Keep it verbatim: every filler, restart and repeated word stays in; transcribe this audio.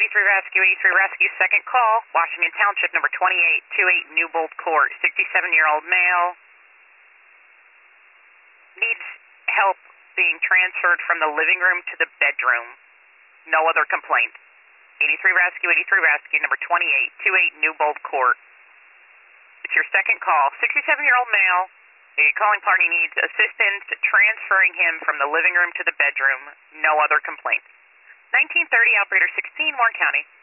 eighty-three Rescue, eighty-three Rescue, second call, Washington Township, number twenty-eight twenty-eight, Newbold Court, sixty-seven-year-old male, needs help being transferred from the living room to the bedroom. No other complaints. eighty-three Rescue, eighty-three Rescue, number twenty-eight twenty-eight, Newbold Court. It's your second call. sixty-seven-year-old male, the calling party needs assistance transferring him from the living room to the bedroom. No other complaints. nineteen thirty, operator sixteen, Warren County.